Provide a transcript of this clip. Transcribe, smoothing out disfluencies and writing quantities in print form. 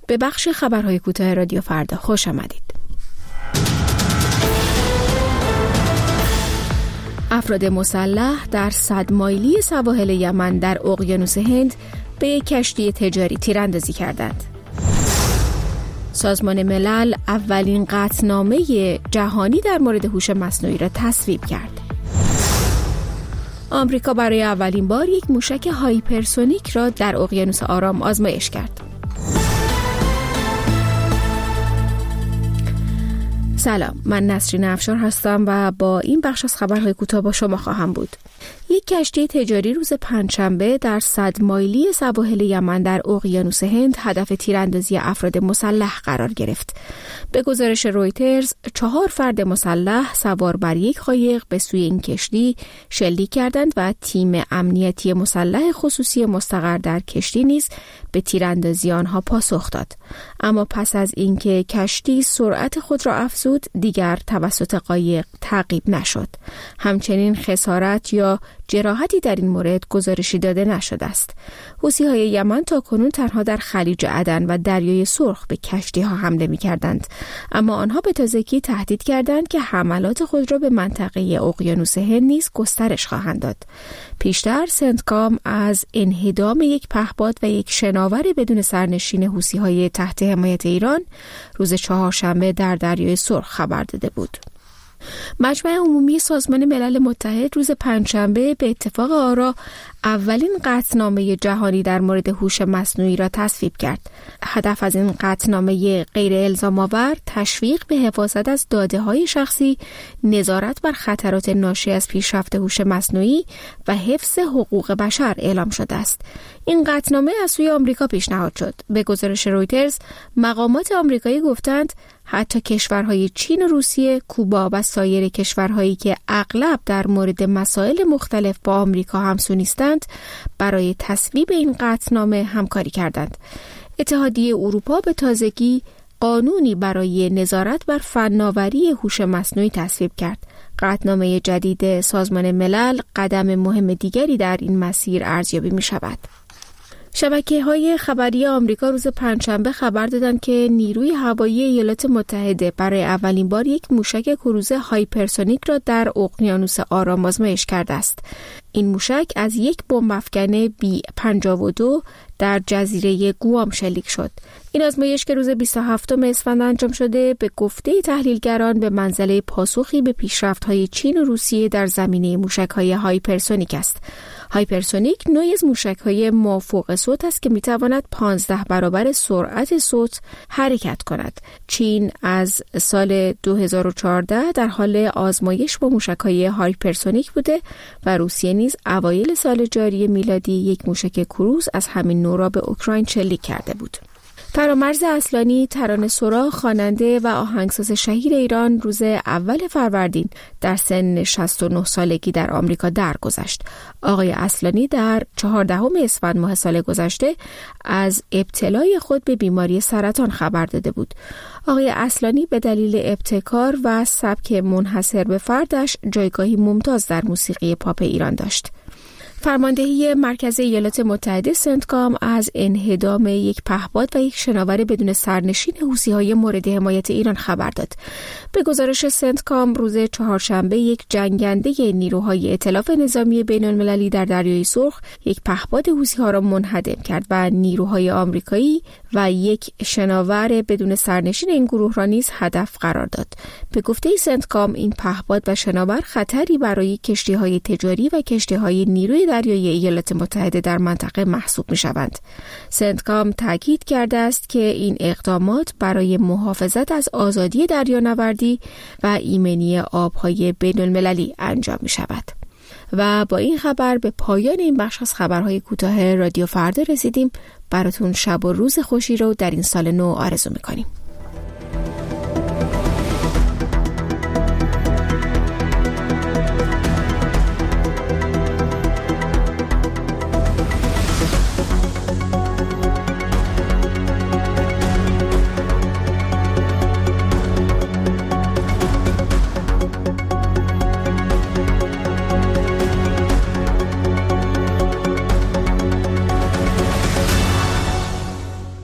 به بخش خبرهای کوتاه رادیو فردا خوش آمدید. افراد مسلح در 100 مایلی سواحل یمن در اقیانوس هند به یک کشتی تجاری تیراندازی کردند. سازمان ملل اولین قطعنامه جهانی در مورد هوش مصنوعی را تصویب کرد. آمریکا برای اولین بار یک موشک هایپرسونیک را در اقیانوس آرام آزمایش کرد. سلام، من نسرین افشار هستم و با این بخش از خبرهای کوتاه با شما خواهم بود. یک کشتی تجاری روز پنجشنبه در 100 مایلی سواحل یمن در اقیانوس هند هدف تیراندازی افراد مسلح قرار گرفت. به گزارش رویترز 4 فرد مسلح سوار بر یک قایق به سوی این کشتی شلیک کردند و تیم امنیتی مسلح خصوصی مستقر در کشتی نیز به تیراندازی آنها پاسخ داد. اما پس از اینکه کشتی سرعت خود را افزود، دیگر توسط قایق تعقیب نشد. همچنین خسارت یا جراحتی در این مورد گزارشی داده نشده است. حوثی‌های یمن تاکنون تنها در خلیج عدن و دریای سرخ به کشتی‌ها حمله می‌کردند، اما آنها به تازگی تهدید کردند که حملات خود را به منطقه اقیانوس هند نیز گسترش خواهند داد. پیشتر سنتکام از انهدام یک پهپاد و یک شناور بدون سرنشین حوثی‌های تحت حمایت ایران روز چهارشنبه در دریای سرخ خبر داده بود. مجمع عمومی سازمان ملل متحد روز پنجشنبه به اتفاق آرا اولین قطعنامه جهانی در مورد هوش مصنوعی را تصویب کرد. هدف از این قطعنامه غیر الزام‌آور تشویق به حفاظت از داده‌های شخصی، نظارت بر خطرات ناشی از پیشرفت هوش مصنوعی و حفظ حقوق بشر اعلام شده است. این قطعنامه از سوی آمریکا پیشنهاد شد. به گزارش رویترز، مقامات آمریکایی گفتند حتی کشورهای چین و روسیه، کوبا و سایر کشورهایی که اغلب در مورد مسائل مختلف با آمریکا همسو نیستند، برای تصویب این قطعنامه همکاری کردند. اتحادیه اروپا به تازگی قانونی برای نظارت بر فناوری هوش مصنوعی تصویب کرد. قطعنامه جدید سازمان ملل قدم مهم دیگری در این مسیر ارزیابی می شود. شبکه‌های خبری آمریکا روز پنجشنبه خبر دادند که نیروی هوایی ایالات متحده برای اولین بار یک موشک کروز هایپرسونیک را در اقیانوس آرام آزمایش کرده است. این موشک از یک بمب افکن B-52 در جزیره گوام شلیک شد. این آزمایش که روز 27 اسفند انجام شده، به گفته تحلیلگران به منزله پاسخی به پیشرفت‌های چین و روسیه در زمینه موشک‌های هایپرسونیک است. هایپرسونیک نوعی از موشک‌های مافوق صوت است که می‌تواند 15 برابر سرعت صوت حرکت کند. چین از سال 2014 در حال آزمایش با موشک‌های هایپرسونیک بوده و روسیه نیز اوایل سال جاری میلادی یک موشک کروز از همین نوع را به اوکراین شلیک کرده بود. فرامرز اصلانی، ترانه‌سرا، خواننده و آهنگساز شهیر ایران روز اول فروردین در سن 69 سالگی در آمریکا درگذشت. آقای اصلانی در 14 اسفند ماه سال گذشته از ابتلای خود به بیماری سرطان خبر داده بود. آقای اصلانی به دلیل ابتکار و سبک منحصر به فردش جایگاهی ممتاز در موسیقی پاپ ایران داشت. فرماندهی مرکز ایالات متحده سنتکام از انهدام یک پهپاد و یک شناور بدون سرنشین حوثی‌های مورد حمایت ایران خبر داد. به گزارش سنتکام روز چهارشنبه یک جنگنده نیروهای ائتلاف نظامی بین‌المللی در دریای سرخ یک پهپاد حوثی‌ها را منهدم کرد و نیروهای آمریکایی و یک شناور بدون سرنشین این گروه را نیز هدف قرار داد. به گفته سنتکام، این پهپاد و شناور خطری برای کشتی‌های تجاری و کشتی‌های نیروی دریایی ایالات متحده در منطقه محسوب می‌شوند. سنتکام تاکید کرده است که این اقدامات برای محافظت از آزادی دریانوردی و ایمنی آب‌های بین‌المللی انجام می‌شود. و با این خبر به پایان این بخش از خبرهای کوتاه رادیو فردا رسیدیم. براتون شب و روز خوشی رو در این سال نو آرزو می‌کنیم.